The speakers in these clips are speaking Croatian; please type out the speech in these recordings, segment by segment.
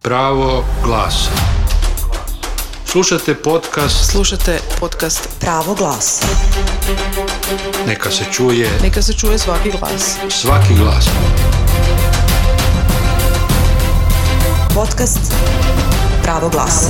Pravo glasa. Slušajte podcast Pravo glasa. Neka se čuje svaki glas. Svaki glas. Podcast Pravo glasa.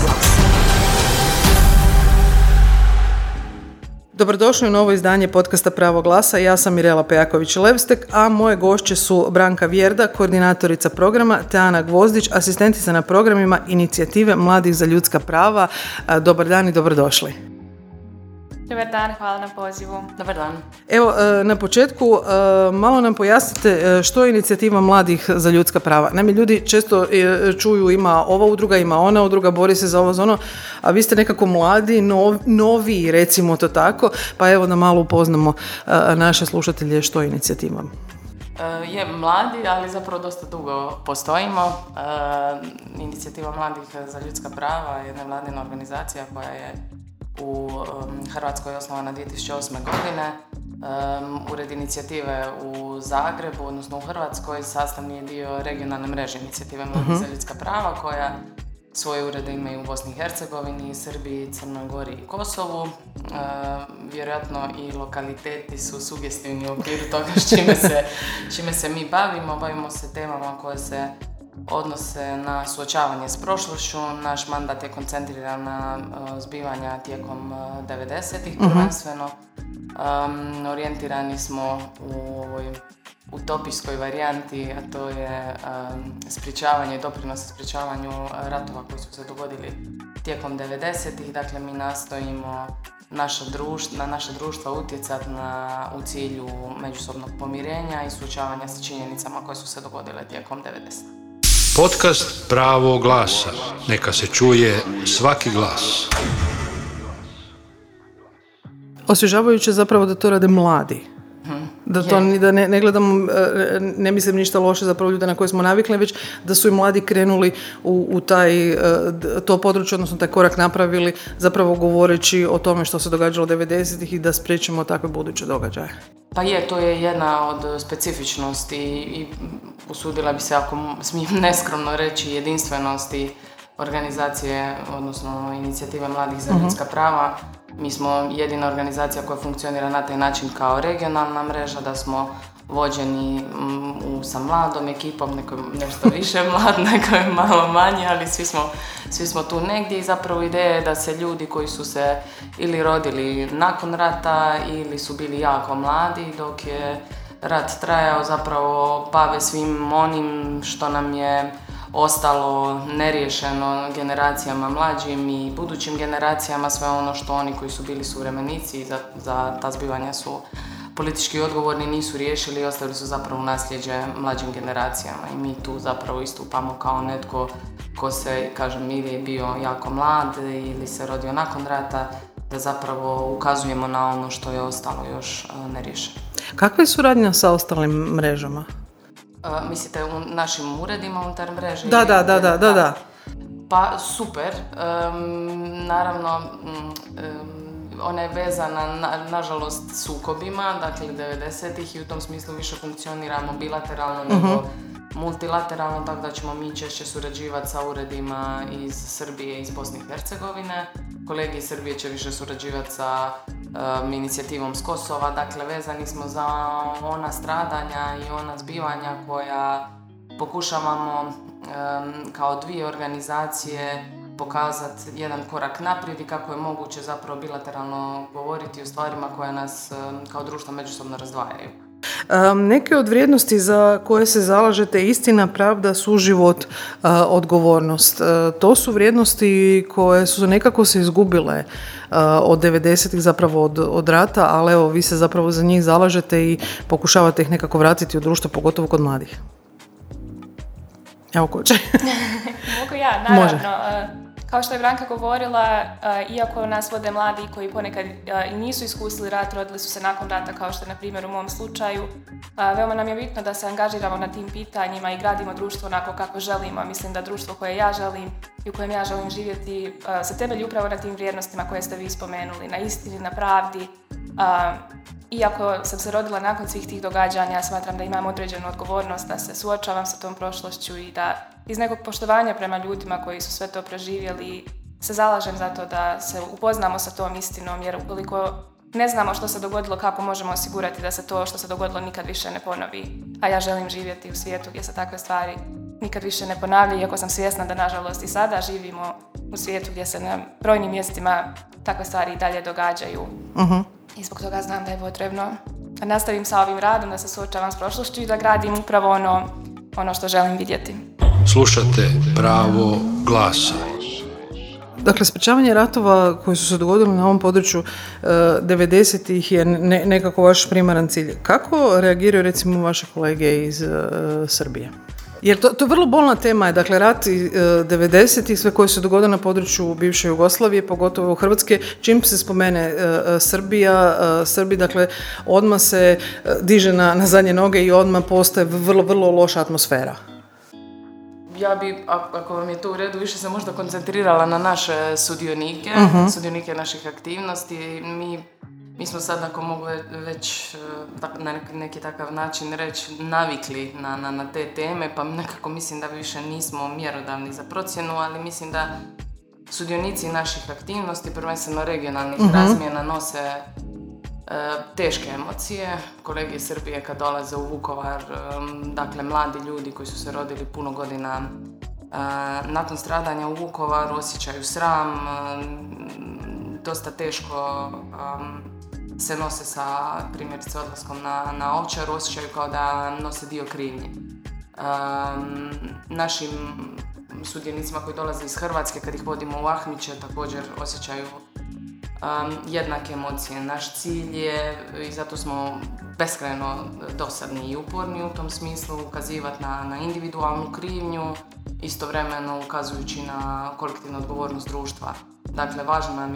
Dobrodošli u novo izdanje podcasta Pravo glasa. Ja sam Mirela Pejaković-Levstek, a moje gošće su Branka Vjerda, koordinatorica programa, te Ana Gvozdić, asistentica na programima Inicijative mladih za ljudska prava. Dobar dan i dobrodošli. Dobar dan, hvala na pozivu. Dobar dan. Evo, na početku malo nam pojasnite što je Inicijativa mladih za ljudska prava. Naime, ljudi često čuju ima ova udruga, ima ona udruga, bori se za ovo, za ono, a vi ste nekako mladi, novi, recimo to tako, pa evo da malo upoznamo naše slušatelje što je Inicijativa. Je mladi, ali zapravo dosta dugo postojimo. Inicijativa mladih za ljudska prava je jedna vladina organizacija koja je u Hrvatskoj osnovana 2008. godine. Ured inicijative u Zagrebu, odnosno u Hrvatskoj, sastavni je dio regionalne mreže Inicijative mladih za ljudska prava, koja svoje urede imaju u Bosni i Hercegovini, Srbiji, Crnoj Gori i Kosovu. Vjerojatno i lokaliteti su sugestivni u okviru toga čime se mi bavimo. Bavimo se temama koje se odnose na suočavanje s prošlošću. Naš mandat je koncentriran na zbivanja tijekom 90-ih prvenstveno. Orijentirani smo u ovoj utopijskoj varijanti, a to je sprječavanje i doprinos sprječavanju ratova koji su se dogodili tijekom 90-ih. Dakle, mi nastojimo na naša društva utjecati u cilju međusobnog pomirenja i suočavanja sa činjenicama koje su se dogodile tijekom 90-ih. Podcast Pravo glasa. Neka se čuje svaki glas. Osvježavajuće zapravo da to rade mladi. Da ne gledam, ne mislim ništa loše zapravo ljude na koje smo navikli, već da su i mladi krenuli u to područje, odnosno taj korak napravili, zapravo govoreći o tome što se događalo 90-ih i da spriječimo takve buduće događaje. Pa to je jedna od specifičnosti i usudila bi se, ako smijem neskromno reći, jedinstvenosti organizacije, odnosno Inicijative mladih za ljudska prava. Mi smo jedina organizacija koja funkcionira na taj način kao regionalna mreža, da smo vođeni sa mladom ekipom, neko nešto više mlad, neko je malo manje, ali svi smo tu negdje i zapravo ideja je da se ljudi koji su se ili rodili nakon rata ili su bili jako mladi dok je rat trajao, zapravo bave svim onim što nam je ostalo neriješeno generacijama mlađim i budućim generacijama, sve ono što oni koji su bili suvremenici za ta zbivanja su politički odgovorni, nisu riješili i ostavili su zapravo nasljeđe mlađim generacijama. I mi tu zapravo istupamo kao netko ko se, kažem, ili je bio jako mlad ili se rodio nakon rata, da zapravo ukazujemo na ono što je ostalo još neriješeno. Kakva je suradnja sa ostalim mrežama? Mislite u našim uredima unutar mreže? Da. Pa super. Naravno, ona je vezana nažalost sukobima, dakle 90-ih, i u tom smislu više funkcioniramo bilateralno nego multilateralno, tako da ćemo mi češće surađivati sa uredima iz Srbije i iz Bosne i Hercegovine. Kolegi iz Srbije će više surađivati sa inicijativom s Kosova, dakle vezani smo za ona stradanja i ona zbivanja koja pokušavamo kao dvije organizacije pokazati jedan korak naprijed i kako je moguće zapravo bilateralno govoriti o stvarima koje nas kao društvo međusobno razdvajaju. Neke od vrijednosti za koje se zalažete: istina, pravda, suživot, odgovornost. To su vrijednosti koje su nekako se izgubile od 90-ih, zapravo od rata, ali evo, vi se zapravo za njih zalažete i pokušavate ih nekako vratiti u društvo, pogotovo kod mladih. Evo, ko će? Mogu ja, naravno. Može. Kao što je Branka govorila, iako nas vode mladi koji ponekad i nisu iskusili rat, rodili su se nakon rata, kao što je na primjer u mom slučaju, veoma nam je bitno da se angažiramo na tim pitanjima i gradimo društvo onako kako želimo. Mislim da društvo koje ja želim i u kojem ja želim živjeti se temelji upravo na tim vrijednostima koje ste vi spomenuli, na istini, na pravdi. Iako sam se rodila nakon svih tih događanja, smatram da imam određenu odgovornost da se suočavam sa tom prošlošću i da iz nekog poštovanja prema ljudima koji su sve to preživjeli, se zalažem za to da se upoznamo sa tom istinom, jer ukoliko ne znamo što se dogodilo, kako možemo osigurati da se to što se dogodilo nikad više ne ponovi. A ja želim živjeti u svijetu gdje se takve stvari nikad više ne ponavljaju, iako sam svjesna da nažalost i sada živimo u svijetu gdje se na brojnim mjestima takve stvari i dalje događaju. I zbog toga znam da je potrebno da nastavim sa ovim radom, da se suočavam s prošlošću i da gradim upravo ono što želim vidjeti. Slušate Pravo glasa. Dakle, sprečavanje ratova koji su se dogodili na ovom području 90-ih je nekako vaš primaran cilj. Kako reagiraju recimo vaše kolege iz Srbije? Jer to je vrlo bolna tema, dakle rat 90-ih, sve koje se dogodilo na području bivše Jugoslavije, pogotovo u Hrvatske, čim se spomene Srbi, dakle odmah se diže na zadnje noge i odmah postaje vrlo, vrlo loša atmosfera. Ja bi, ako vam je to u redu, više se možda koncentrirala na naše sudionike, sudionike naših aktivnosti. Mi smo sad, ako mogu već na neki takav način reći, navikli na te teme, pa nekako mislim da više nismo mjerodavni za procjenu, ali mislim da sudionici naših aktivnosti, prvenstveno regionalnih razmjena, nose teške emocije. Kolege iz Srbije kad dolaze u Vukovar, dakle mladi ljudi koji su se rodili puno godina nakon stradanja u Vukovaru, osjećaju sram, dosta teško se nose sa, primjerice, odlaskom na Ovčaru, osjećaju kao da nose dio krivnje. Našim sudionicima koji dolaze iz Hrvatske, kad ih vodimo u Ahmiće, također osjećaju jednake emocije. Naš cilj je, i zato smo beskrajno dosadni i uporni u tom smislu, ukazivati na individualnu krivnju, istovremeno ukazujući na kolektivnu odgovornost društva. Dakle,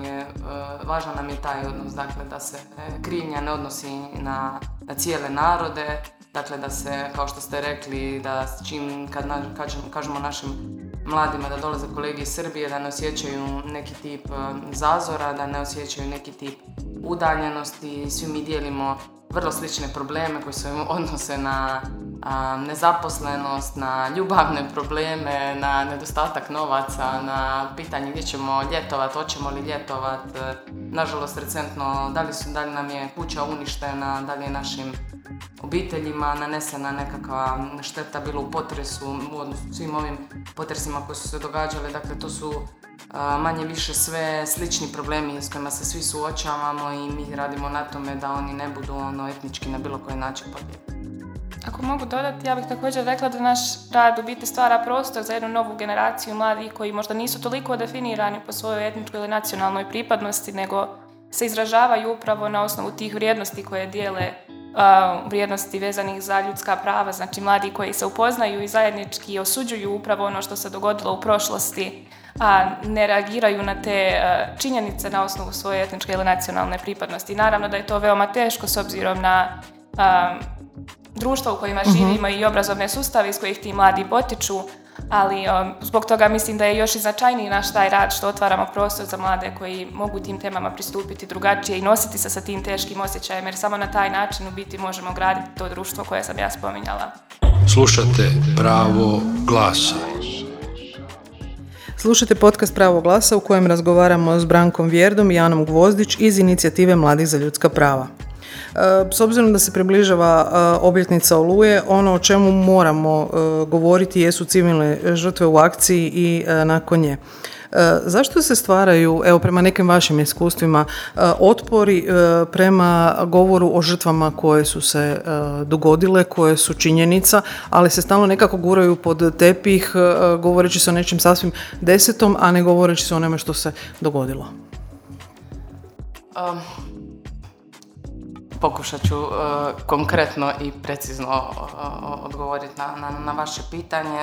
važan nam je taj odnos, dakle, da se krivnja ne odnosi na cijele narode, dakle, da se, kao što ste rekli, da kad kažemo našim mladima da dolaze kolege iz Srbije, da ne osjećaju neki tip zazora, da ne osjećaju neki tip udaljenosti. Svi mi dijelimo vrlo slične probleme koji se odnose na nezaposlenost, na ljubavne probleme, na nedostatak novaca, na pitanje gdje ćemo ljetovati, hoćemo li ljetovati. Nažalost, recentno, da li nam je kuća uništena, da li je našim obiteljima nanesena nekakva šteta, bilo u potresu, u odnosu svim ovim potresima koji su se događali. Dakle, to su manje više sve slični problemi s kojima se svi suočavamo i mi radimo na tome da oni ne budu etnički na bilo koji način podijeljeni. Ako mogu dodati, ja bih također rekla da naš rad u biti stvara prostor za jednu novu generaciju mladih koji možda nisu toliko definirani po svojoj etničkoj ili nacionalnoj pripadnosti, nego se izražavaju upravo na osnovu tih vrijednosti koje dijele, vrijednosti vezanih za ljudska prava, znači mladi koji se upoznaju i zajednički osuđuju upravo ono što se dogodilo u prošlosti, a ne reagiraju na te činjenice na osnovu svoje etničke ili nacionalne pripadnosti. Naravno da je to veoma teško s obzirom na društvo u kojima živimo i obrazovne sustave iz kojih ti mladi potiču, ali zbog toga mislim da je još i značajniji naš taj rad što otvaramo prostor za mlade koji mogu tim temama pristupiti drugačije i nositi se sa tim teškim osjećajem, jer samo na taj način u biti možemo graditi to društvo koje sam ja spominjala. Slušate Pravo glasa. Slušajte podcast Pravo glasa u kojem razgovaramo s Brankom Vjerdom i Anom Gvozdić iz inicijative Mladih za ljudska prava. S obzirom da se približava obljetnica Oluje, ono o čemu moramo govoriti jesu civilne žrtve u akciji i nakon nje. Zašto se stvaraju, evo prema nekim vašim iskustvima, otpori prema govoru o žrtvama koje su se dogodile, koje su činjenica, ali se stalno nekako guraju pod tepih, govoreći se o nečem sasvim desetom, a ne govoreći se o onome što se dogodilo? Pokušat ću konkretno i precizno odgovoriti na vaše pitanje.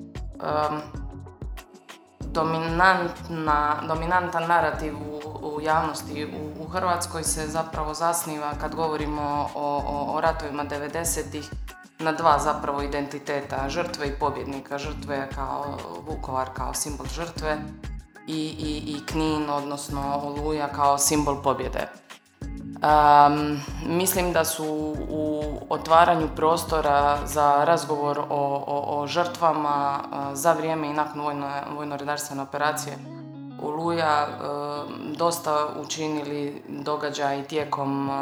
Dominantan narativ u javnosti u Hrvatskoj se zapravo zasniva, kad govorimo o ratovima 90-ih, na dva zapravo identiteta, žrtve i pobjednika. Žrtve kao Vukovar kao simbol žrtve i Knin, odnosno Oluja kao simbol pobjede. Mislim da su u otvaranju prostora za razgovor o žrtvama za vrijeme i nakon vojno-redarstvene operacije Oluja dosta učinili događaj tijekom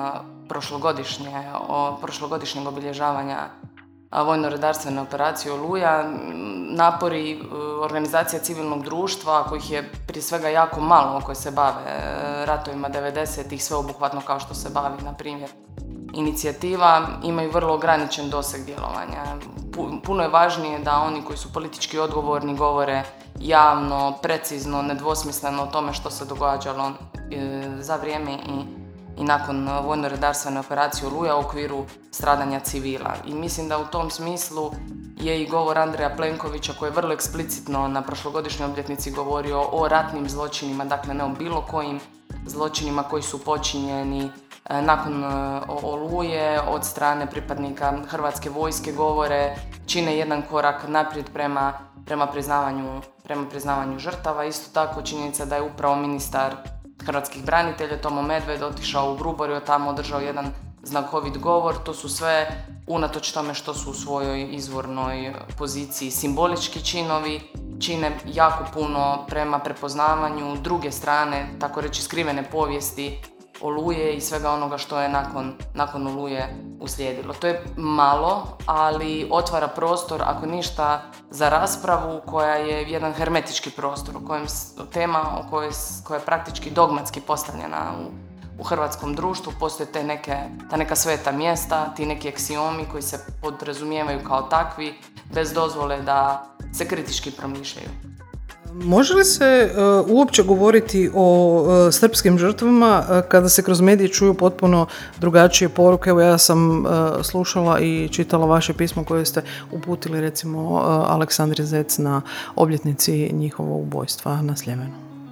prošlogodišnjeg obilježavanja vojno-redarstvene operacije Oluja. Napori organizacija civilnog društva, kojih je prije svega jako malo, koje se bave ratovima 90-ih, sveobuhvatno kao što se bavi, na primjer, inicijativa, imaju vrlo ograničen doseg djelovanja. Puno je važnije da oni koji su politički odgovorni govore javno, precizno, nedvosmisleno o tome što se događalo za vrijeme i nakon vojno-redarstvene operacije Oluja u okviru stradanja civila. I mislim da u tom smislu je i govor Andreja Plenkovića, koji je vrlo eksplicitno na prošlogodišnjoj obljetnici govorio o ratnim zločinima, dakle ne o bilo kojim zločinima koji su počinjeni nakon Oluje od strane pripadnika Hrvatske vojske, čine jedan korak naprijed prema priznavanju žrtava. Isto tako činjenica da je upravo ministar hrvatskih branitelja Tomo Medved otišao u Gruborio, tamo održao jedan znakovit govor. To su sve, unatoč tome što su u svojoj izvornoj poziciji simbolički činovi, čine jako puno prema prepoznavanju druge strane, tako reći skrivene povijesti Oluje i svega onoga što je nakon Oluje uslijedilo. To je malo, ali otvara prostor, ako ništa, za raspravu koja je jedan hermetički prostor, tema koja je praktički dogmatski postavljena u hrvatskom društvu. Postoje ta neka sveta mjesta, ti neki aksiomi koji se podrazumijevaju kao takvi, bez dozvole da se kritički promišljaju. Može li se uopće govoriti o srpskim žrtvama kada se kroz medije čuju potpuno drugačije poruke? Evo, ja sam slušala i čitala vaše pismo koje ste uputili recimo Aleksandri Zec na obljetnici njihovog ubojstva na Sljemenu.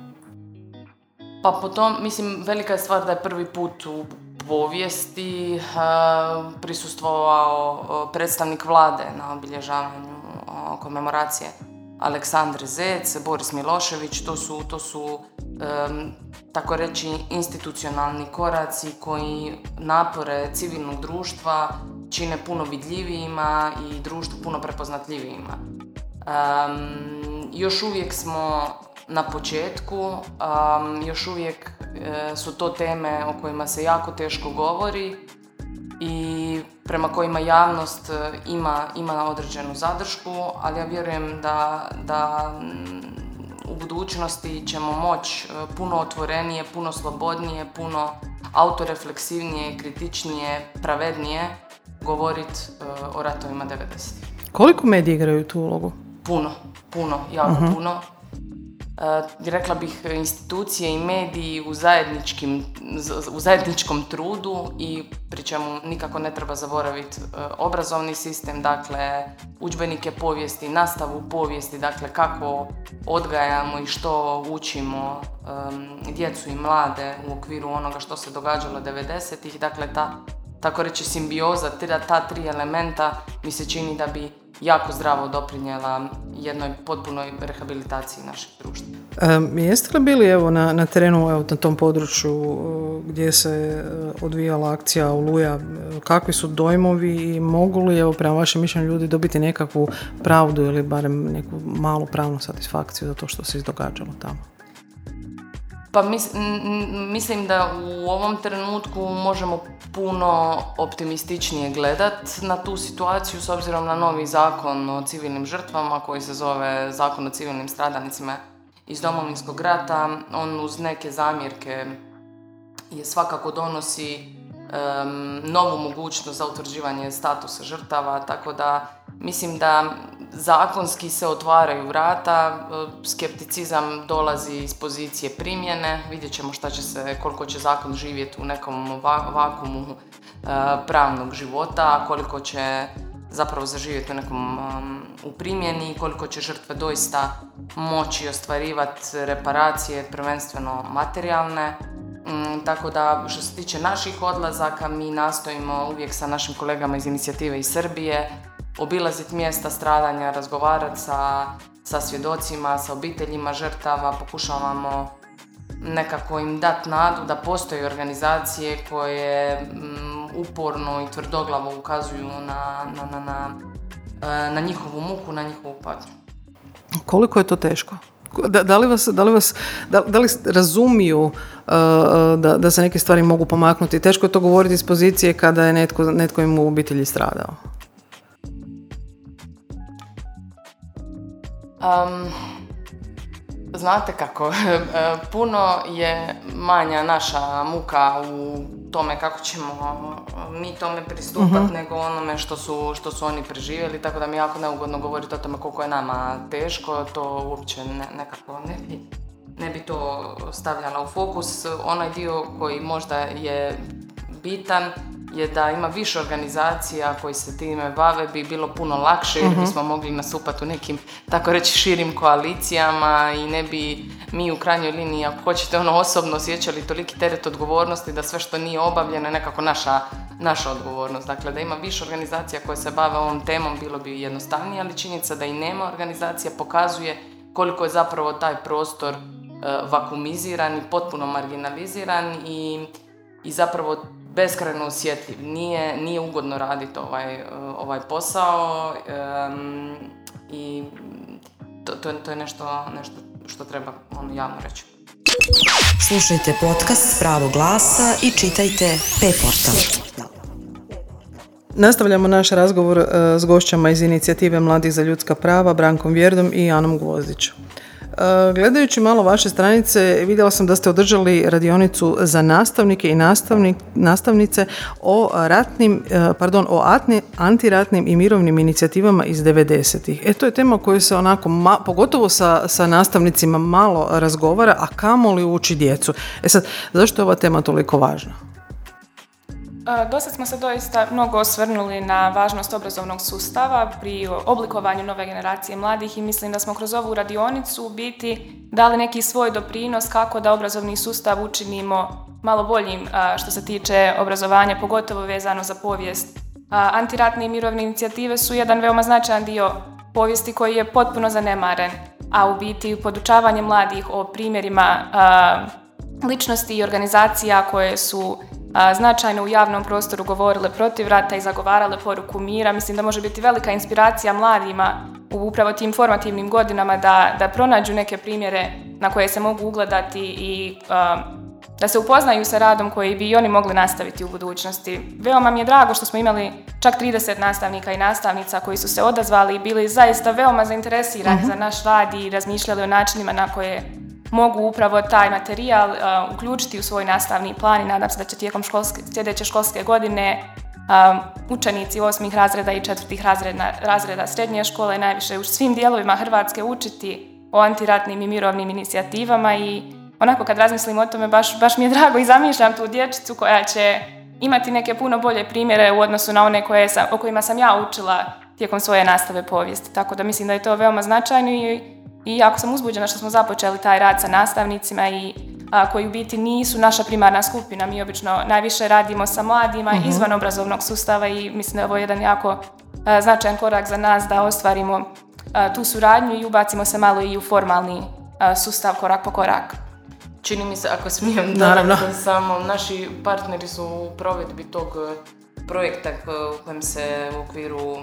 Pa potom, mislim, velika je stvar da je prvi put u povijesti prisustvovao predstavnik vlade na obilježavanju komemoracije Aleksandre Zec, Boris Milošević. To su tako reći institucionalni koraci koji napore civilnog društva čine puno vidljivijima i društvu puno prepoznatljivijima. Još uvijek smo na početku, još uvijek su to teme o kojima se jako teško govori i prema kojima javnost ima određenu zadršku, ali ja vjerujem da u budućnosti ćemo moći puno otvorenije, puno slobodnije, puno autorefleksivnije, kritičnije, pravednije govoriti o ratovima 90. Koliko mediji igraju tu ulogu? Puno, jako puno. Rekla bih institucije i mediji u zajedničkom trudu i pri čemu nikako ne treba zaboraviti obrazovni sistem, dakle udžbenike povijesti, nastavu povijesti, dakle kako odgajamo i što učimo djecu i mlade u okviru onoga što se događalo 90-ih, dakle tako reći simbioza, ta tri elementa mi se čini da bi jako zdravo doprinijela jednoj potpunoj rehabilitaciji našeg društva. Jeste li bili na terenu, na tom području gdje se odvijala akcija Oluja, kakvi su dojmovi i mogu li, prema vašem mišljenju, ljudi dobiti nekakvu pravdu ili barem neku malu pravnu satisfakciju za to što se izdogađalo tamo? Pa mislim da u ovom trenutku možemo puno optimističnije gledati na tu situaciju s obzirom na novi zakon o civilnim žrtvama koji se zove Zakon o civilnim stradalnicima iz Domovinskog rata. On uz neke zamjerke svakako donosi novu mogućnost za utvrđivanje statusa žrtava, tako da mislim da zakonski se otvaraju vrata, skepticizam dolazi iz pozicije primjene, vidjet ćemo koliko će zakon živjeti u nekom vakuumu pravnog života, koliko će zapravo zaživjeti u primjeni, koliko će žrtve doista moći ostvarivati reparacije, prvenstveno materijalne. Tako da, što se tiče naših odlazaka, mi nastojimo uvijek sa našim kolegama iz inicijative iz Srbije obilaziti mjesta stradanja, razgovarati sa svjedocima, sa obiteljima žrtava, pokušavamo nekako im dati nadu da postoje organizacije koje uporno i tvrdoglavo ukazuju na njihovu muku, na njihovu patnju. Koliko je to teško? Da li razumiju da se neke stvari mogu pomaknuti? Teško je to govoriti iz pozicije kada je netko im u obitelji stradao. Znate kako, puno je manja naša muka u tome kako ćemo mi tome pristupati nego onome što su oni preživjeli, tako da mi je jako neugodno govoriti o tome koliko je nama teško, to uopće nekako ne bi to stavljala u fokus. Onaj dio koji možda je bitan je da ima više organizacija koji se time bave, bi bilo puno lakše jer bismo mogli nastupati u nekim, tako reći, širim koalicijama i ne bi mi u krajnjoj liniji, ako hoćete, osobno osjećali toliki teret odgovornosti da sve što nije obavljeno je nekako naša odgovornost. Dakle, da ima više organizacija koje se bave ovom temom bilo bi jednostavnije, ali činjenica da i nema organizacija pokazuje koliko je zapravo taj prostor vakuumiziran i potpuno marginaliziran i zapravo beskrajno osjetljiv. Nije ugodno raditi ovaj posao i to je nešto što treba javno reći. Slušajte podcast Pravog glasa i čitajte P-portal. Nastavljamo naš razgovor s gošćama iz inicijative Mladih za ljudska prava, Brankom Vjerdom i Anom Gvozdić. Gledajući malo vaše stranice, vidjela sam da ste održali radionicu za nastavnike i nastavnice o antiratnim i mirovnim inicijativama iz 90-ih. To je tema koju se onako, pogotovo sa nastavnicima malo razgovara, a kamoli uči djecu. Sad, zašto je ova tema toliko važna? Dosad smo se doista mnogo osvrnuli na važnost obrazovnog sustava pri oblikovanju nove generacije mladih i mislim da smo kroz ovu radionicu u biti dali neki svoj doprinos kako da obrazovni sustav učinimo malo boljim što se tiče obrazovanja, pogotovo vezano za povijest. Antiratne i mirovne inicijative su jedan veoma značajan dio povijesti koji je potpuno zanemaren, a u biti podučavanje mladih o primjerima ličnosti i organizacija koje su značajno u javnom prostoru govorile protiv rata i zagovarale poruku mira. Mislim da može biti velika inspiracija mladima u upravo tim formativnim godinama da pronađu neke primjere na koje se mogu ugledati i da se upoznaju sa radom koji bi i oni mogli nastaviti u budućnosti. Veoma mi je drago što smo imali čak 30 nastavnika i nastavnica koji su se odazvali i bili zaista veoma zainteresirani za naš rad i razmišljali o načinima na koje mogu upravo taj materijal uključiti u svoj nastavni plan i nadam se da će tijekom sljedeće školske godine učenici 8. razreda i 4. razreda srednje škole najviše u svim dijelovima Hrvatske učiti o antiratnim i mirovnim inicijativama i onako kad razmislim o tome baš mi je drago i zamišljam tu dječicu koja će imati neke puno bolje primjere u odnosu na one o kojima sam ja učila tijekom svoje nastave povijesti. Tako da mislim da je to veoma značajno i jako sam uzbuđena što smo započeli taj rad sa nastavnicima i koji u biti nisu naša primarna skupina. Mi obično najviše radimo sa mladima izvan obrazovnog sustava i mislim da je ovo jedan jako značajan korak za nas da ostvarimo tu suradnju i ubacimo se malo i u formalni sustav korak po korak. Čini mi se, ako smijem dodati samo, naši partneri su u provedbi tog projekta u kojem se u okviru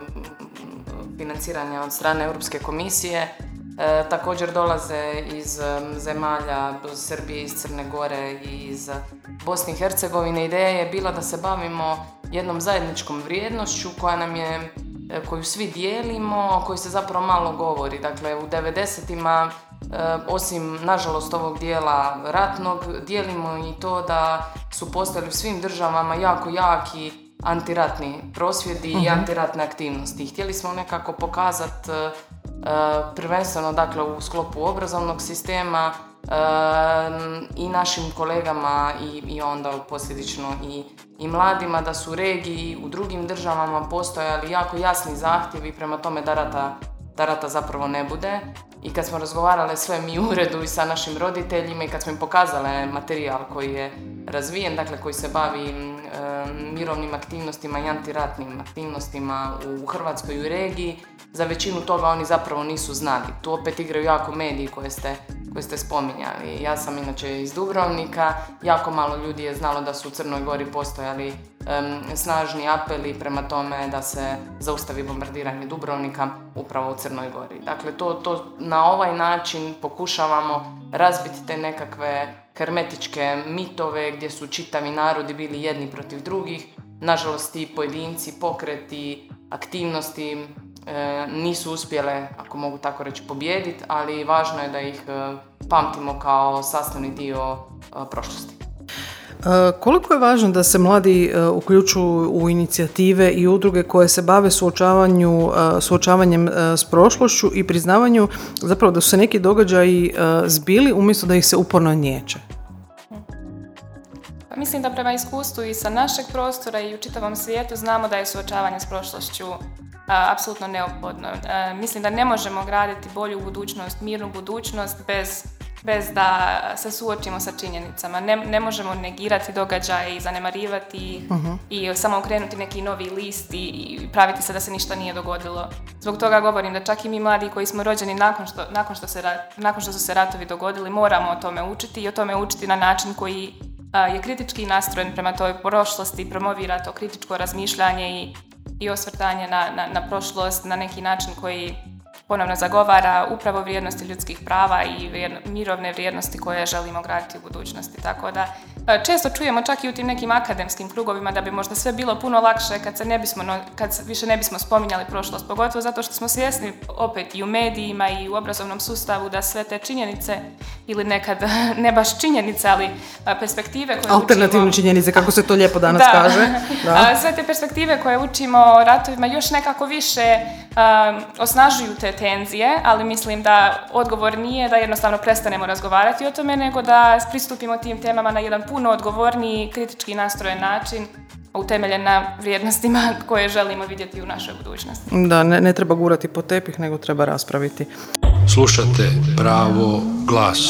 financiranja od strane Europske komisije također dolaze iz zemalja Srbije, iz Crne Gore i iz Bosne i Hercegovine. Ideja je bila da se bavimo jednom zajedničkom vrijednošću koju svi dijelimo, o kojoj se zapravo malo govori. Dakle, u 90-ima, osim nažalost ovog dijela ratnog, dijelimo i to da su postojali u svim državama jako jaki antiratni prosvjedi i antiratne aktivnosti. Htjeli smo nekako pokazati prvenstveno dakle u sklopu obrazovnog sistema i našim kolegama i onda posljedično i mladima da su u regiji u drugim državama postojali jako jasni zahtjevi prema tome da rata zapravo ne bude. I kad smo razgovarali sve mi u uredu i sa našim roditeljima i kad smo im pokazali materijal koji je razvijen, dakle koji se bavi mirovnim aktivnostima i antiratnim aktivnostima u Hrvatskoj i u regiji, za većinu toga oni zapravo nisu znali. Tu opet igraju jako mediji koje koje ste spominjali. Ja sam inače iz Dubrovnika, jako malo ljudi je znalo da su u Crnoj Gori postojali snažni apeli prema tome da se zaustavi bombardiranje Dubrovnika upravo u Crnoj Gori. Dakle, to na ovaj način pokušavamo razbiti te nekakve hermetičke mitove gdje su čitavi narodi bili jedni protiv drugih. Nažalost, ti pojedinci, pokreti, aktivnosti nisu uspjele, ako mogu tako reći, pobijediti, ali važno je da ih pamtimo kao sastavni dio prošlosti. Koliko je važno da se mladi uključuju u inicijative i udruge koje se bave suočavanjem s prošlošću i priznavanju zapravo da su se neki događaji zbili umjesto da ih se uporno niječe? Mislim da prema iskustvu i sa našeg prostora i u čitavom svijetu znamo da je suočavanje s prošlošću apsolutno neophodno. Mislim da ne možemo graditi bolju budućnost, mirnu budućnost bez da se suočimo sa činjenicama. Ne možemo negirati događaje i zanemarivati ih i samo okrenuti neki novi list i praviti se da se ništa nije dogodilo. Zbog toga govorim da čak i mi mladi koji smo rođeni nakon što su se ratovi dogodili, moramo o tome učiti i o tome učiti na način koji je kritički nastrojen prema toj prošlosti, promovira to kritičko razmišljanje i osvrtanje na prošlost na neki način koji ponovno zagovara upravo vrijednosti ljudskih prava i mirovne vrijednosti koje želimo graditi u budućnosti. Tako da često čujemo čak i u tim nekim akademskim krugovima da bi možda sve bilo puno lakše kad više ne bismo spominjali prošlost, pogotovo zato što smo svjesni opet i u medijima i u obrazovnom sustavu da sve te činjenice ili nekad ne baš činjenice, ali perspektive koje alternativne činjenice, kako se to lijepo danas kaže. Da. Sve te perspektive koje učimo o ratovima još nekako više osnažuju te tenzije, ali mislim da odgovor nije da jednostavno prestanemo razgovarati o tome, nego da pristupimo tim temama na jedan puno odgovorniji, kritički nastrojen način, utemeljen na vrijednostima koje želimo vidjeti u našoj budućnosti. Da, ne treba gurati po tepih, nego treba raspraviti. Slušate Pravo glasa.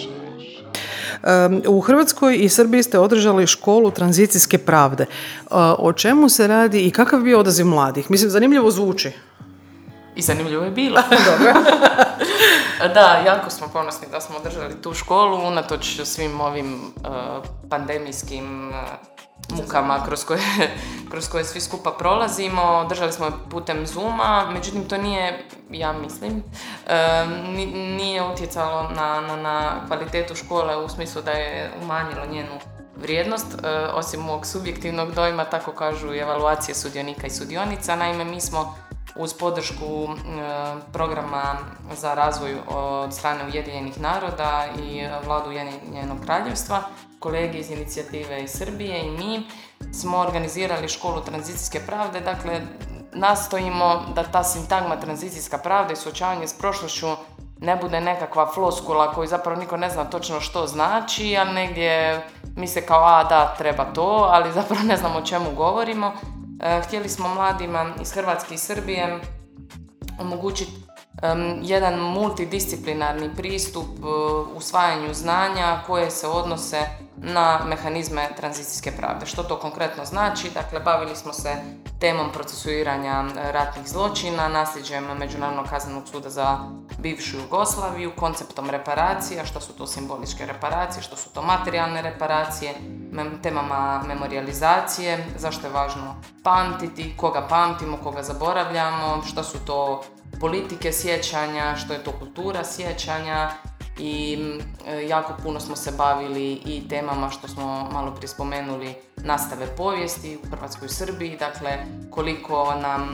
U Hrvatskoj i Srbiji ste održali školu tranzicijske pravde. O čemu se radi i kakav je bio odaziv mladih? Mislim, zanimljivo zvuči. I zanimljivo je bilo. Dobro. Da, jako smo ponosni da smo održali tu školu, unatoč svim ovim pandemijskim mukama kroz koje svi skupa prolazimo. Držali smo je putem Zooma, međutim to nije, ja mislim, nije utjecalo na kvalitetu škole u smislu da je umanjilo njenu vrijednost, osim mog subjektivnog dojma, tako kažu i evaluacije sudionika i sudionica. Naime, mi smo uz podršku programa za razvoj od strane Ujedinjenih naroda i vladu Ujedinjenog kraljevstva, kolege iz inicijative iz Srbije i mi smo organizirali školu tranzicijske pravde. Dakle, nastojimo da ta sintagma tranzicijska pravda i suočavanje s prošlošću ne bude nekakva floskula koju zapravo niko ne zna točno što znači, ali negdje misle kao da, treba to, ali zapravo ne znamo o čemu govorimo. Htjeli smo mladima iz Hrvatske i Srbije omogućiti jedan multidisciplinarni pristup usvajanju znanja koje se odnose na mehanizme tranzicijske pravde. Što to konkretno znači? Dakle, bavili smo se temom procesuiranja ratnih zločina, nasljeđem Međunarodnog kaznenog suda za bivšu Jugoslaviju, konceptom reparacija, što su to simboličke reparacije, što su to materijalne reparacije, temama memorijalizacije, zašto je važno pamtiti, koga pamtimo, koga zaboravljamo, što su to politike sjećanja, što je to kultura sjećanja i jako puno smo se bavili i temama što smo malo prije spomenuli nastave povijesti u Hrvatskoj i Srbiji, dakle koliko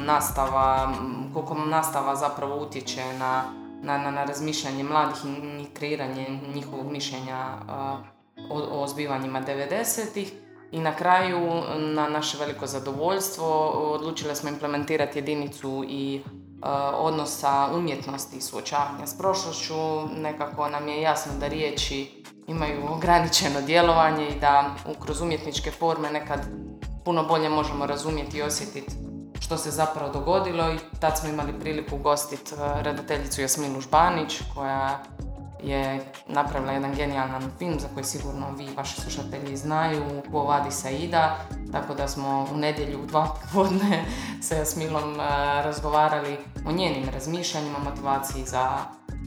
nastava zapravo utječe na razmišljanje mladih i kreiranje njihovog mišljenja o zbivanjima 90-ih. I na kraju, na naše veliko zadovoljstvo, odlučili smo implementirati jedinicu i odnosa umjetnosti i suočavanja s prošlošću. Nekako nam je jasno da riječi imaju ograničeno djelovanje i da kroz umjetničke forme nekad puno bolje možemo razumjeti i osjetiti što se zapravo dogodilo. I tad smo imali priliku ugostiti redateljicu Jasminu Žbanić, koja je napravila jedan genijalan film za koji sigurno vi i vaši slušatelji znaju, Quo Vadis Aida, tako da smo u nedjelju u 2 popodne sa Jasmilom razgovarali o njenim razmišljanjima, motivaciji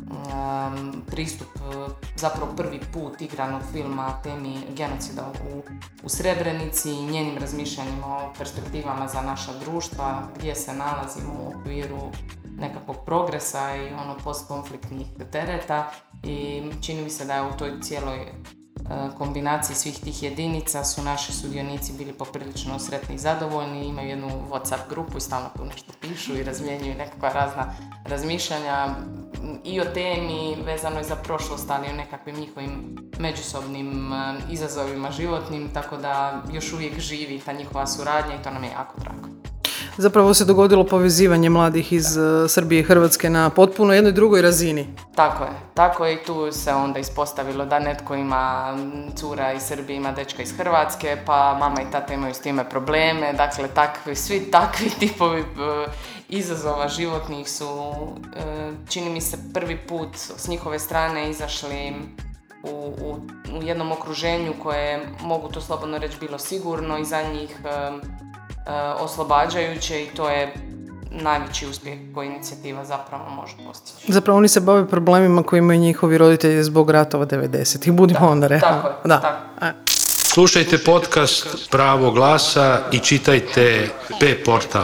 pristup, zapravo prvi put igranog filma temi genocida u Srebrenici i njenim razmišljanjima o perspektivama za naša društva, gdje se nalazimo u okviru nekakvog progresa i postkonfliktnih tereta i čini mi se da je u toj cijeloj kombinaciji svih tih jedinica su naši sudionici bili poprilično sretni i zadovoljni, imaju jednu WhatsApp grupu i stalno tu nešto pišu i razmjenjuju nekakva razna razmišljanja i o temi vezano i za prošlost, ali i o nekakvim njihovim međusobnim izazovima životnim, tako da još uvijek živi ta njihova suradnja i to nam je jako drago. Zapravo se dogodilo povezivanje mladih iz Srbije i Hrvatske na potpuno jednoj drugoj razini. Tako je i tu se onda ispostavilo da netko ima cura iz Srbije, ima dečka iz Hrvatske, pa mama i tata imaju s time probleme, dakle svi takvi tipovi izazova životnih su, čini mi se, prvi put s njihove strane izašli u jednom okruženju koje, mogu to slobodno reći, bilo sigurno i za njih oslobađajuće i to je najveći uspjeh koji inicijativa zapravo može postići. Zapravo oni se bave problemima koji imaju njihovi roditelji zbog ratova 90-ih. Budimo onda realni. Tako. Slušajte podcast Pravo glasa i čitajte P-portal.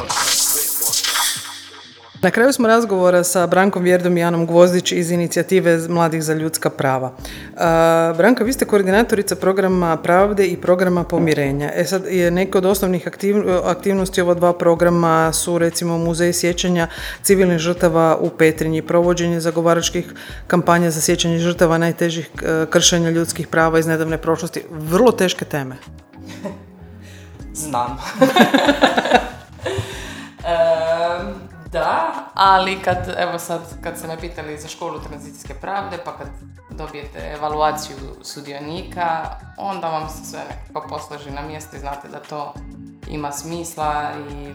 Na kraju smo razgovora sa Brankom Vjerdom i Anom Gvozdić iz inicijative Mladih za ljudska prava. Branka, vi ste koordinatorica programa Pravde i programa Pomirenja. Sad je neke od osnovnih aktivnosti ova dva programa su recimo Muzej sjećanja civilnih žrtava u Petrinji, provođenje zagovaračkih kampanja za sjećanje žrtava najtežih kršenja ljudskih prava iz nedavne prošlosti. Vrlo teške teme. Znam. Da, ali kad ste me pitali za školu tranzicijske pravde, pa kad dobijete evaluaciju sudionika, onda vam se sve nekako posloži na mjesto i znate da to ima smisla i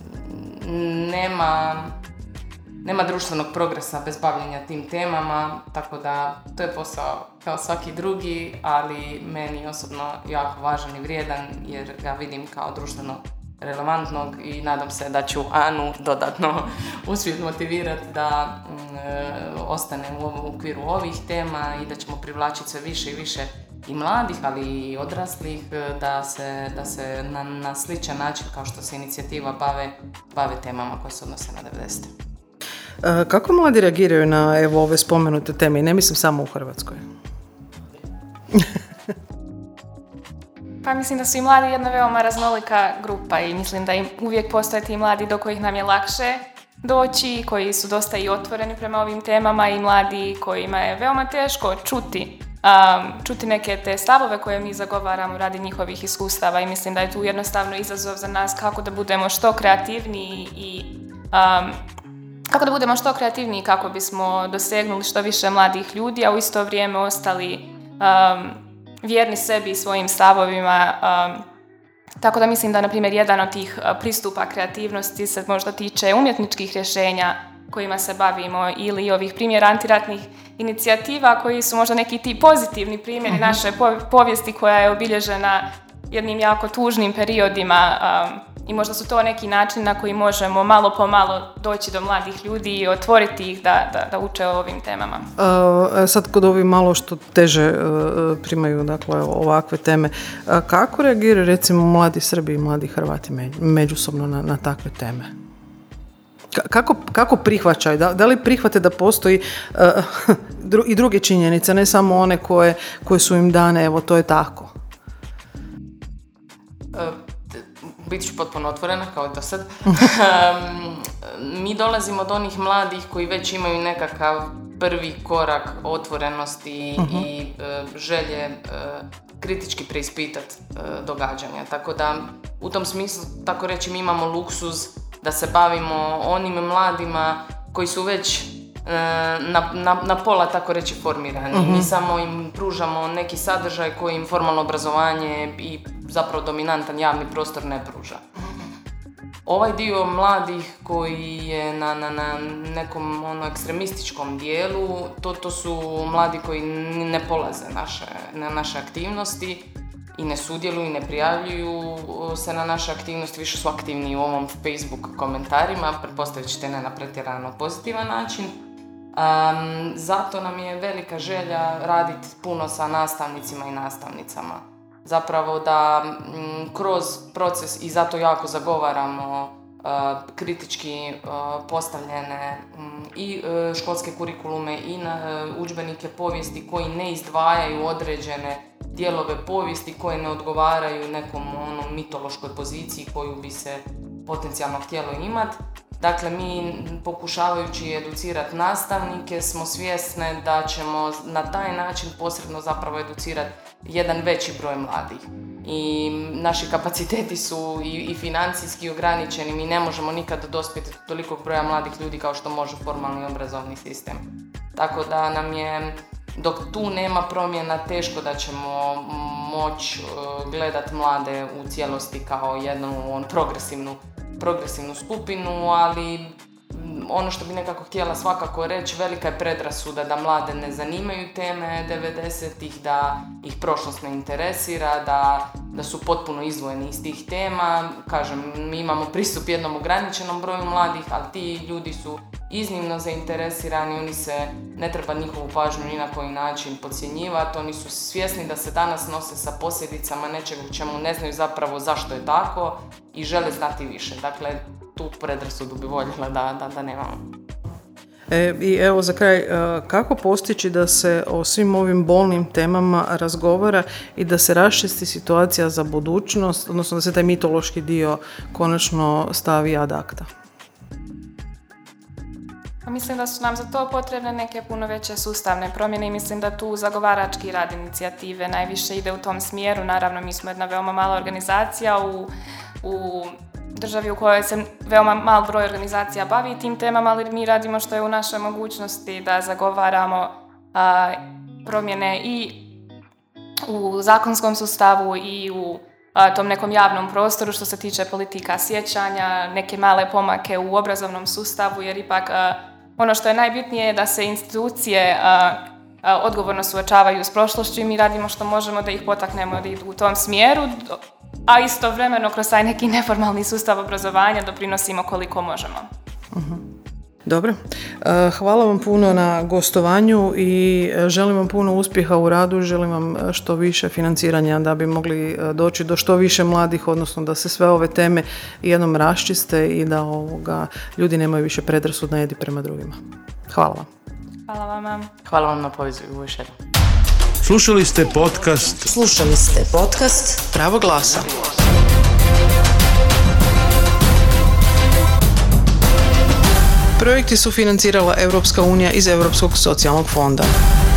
nema društvenog progresa bez bavljenja tim temama, tako da to je posao kao svaki drugi, ali meni osobno jako važan i vrijedan jer ga vidim kao društveno relevantnog i nadam se da ću Anu dodatno uspjeti motivirati da ostane u okviru ovih tema i da ćemo privlačiti sve više i više i mladih, ali i odraslih da se na sličan način kao što se inicijativa bave temama koje se odnose na 90. Kako mladi reagiraju na ove spomenute teme? I ne mislim samo u Hrvatskoj. Pa mislim da su i mladi jedna veoma raznolika grupa i mislim da im uvijek postoje ti mladi do kojih nam je lakše doći, koji su dosta i otvoreni prema ovim temama i mladi kojima je veoma teško čuti neke te stavove koje mi zagovaramo radi njihovih iskustava i mislim da je tu jednostavno izazov za nas kako da budemo što kreativniji kako bismo dosegnuli što više mladih ljudi, a u isto vrijeme ostali vjerni sebi i svojim stavovima. Tako da mislim da, na primjer, jedan od tih pristupa kreativnosti se možda tiče umjetničkih rješenja kojima se bavimo ili ovih primjera antiratnih inicijativa koji su možda neki ti pozitivni primjeri naše povijesti koja je obilježena jednim jako tužnim periodima i možda su to neki način na koji možemo malo po malo doći do mladih ljudi i otvoriti ih da uče o ovim temama. Sad kod ovi malo što teže primaju dakle, ovakve teme, kako reagiraju recimo mladi Srbi i mladi Hrvati međusobno na takve teme? Kako prihvaćaju? Da li prihvate da postoji i druge činjenice, ne samo one koje su im dane, evo to je tako? Bit ću potpuno otvorena kao i do sad. Mi dolazimo od onih mladih koji već imaju nekakav prvi korak otvorenosti i želje kritički preispitati događanja. Tako da u tom smislu, tako reći, mi imamo luksuz da se bavimo onim mladima koji su već na pola, tako reći, formirani. Mi samo im pružamo neki sadržaj koji im formalno obrazovanje i zapravo dominantan javni prostor ne pruža. Ovaj dio mladih koji je na nekom ekstremističkom dijelu, to su mladi koji ne polaze na naše aktivnosti i ne sudjeluju i ne prijavljuju se na naše aktivnosti, više su aktivni u ovom Facebook komentarima, pretpostavit ćete ne na pretjerano pozitivan način. Zato nam je velika želja raditi puno sa nastavnicima i nastavnicama. Zapravo da kroz proces, i zato jako zagovaramo kritički postavljene i školske kurikulume i udžbenike povijesti koji ne izdvajaju određene dijelove povijesti koje ne odgovaraju nekom mitološkoj poziciji koju bi se potencijalno htjelo imati. Dakle, mi pokušavajući educirati nastavnike smo svjesne da ćemo na taj način posredno zapravo educirati jedan veći broj mladih. I naši kapaciteti su i financijski ograničeni, mi ne možemo nikad dospjeti tolikog broja mladih ljudi kao što može formalni obrazovni sistem. Tako da nam je, dok tu nema promjena, teško da ćemo moći gledati mlade u cijelosti kao jednu progresivnu skupinu, ali ono što bi nekako htjela svakako reći, velika je predrasuda da mlade ne zanimaju teme 90-ih, da ih prošlost ne interesira, da su potpuno izdvojeni iz tih tema. Kažem, mi imamo pristup jednom ograničenom broju mladih, ali ti ljudi su iznimno zainteresirani, oni se, ne treba njihovu pažnju ni na koji način podcjenjivati, oni su svjesni da se danas nose sa posljedicama nečega u čemu ne znaju zapravo zašto je tako i žele znati više. Dakle, tu predrasudu bi voljela da nemamo. I evo za kraj, kako postići da se o svim ovim bolnim temama razgovara i da se raščisti situacija za budućnost, odnosno da se taj mitološki dio konačno stavi ad acta? Mislim da su nam za to potrebne neke puno veće sustavne promjene i mislim da tu zagovarački rad inicijative najviše ide u tom smjeru. Naravno, mi smo jedna veoma mala organizacija u državi u kojoj se veoma mal broj organizacija bavi tim temama, ali mi radimo što je u našoj mogućnosti da zagovaramo promjene i u zakonskom sustavu i u tom nekom javnom prostoru što se tiče politika sjećanja, neke male pomake u obrazovnom sustavu, jer ipak ono što je najbitnije je da se institucije odgovorno suočavaju s prošlošću i mi radimo što možemo da ih potaknemo da idu u tom smjeru, a istovremeno kroz taj neki neformalni sustav obrazovanja doprinosimo koliko možemo. Dobro. Hvala vam puno na gostovanju i želim vam puno uspjeha u radu, želim vam što više financiranja da bi mogli doći do što više mladih, odnosno da se sve ove teme jednom raščiste i da ljudi nemaju više predrasudna jedni prema drugima. Hvala vam. Hvala vama. Hvala vam na pozivu još jednom. Slušali ste podcast Pravo glasa. Projekti su financirala Europska unija iz Europskog socijalnog fonda.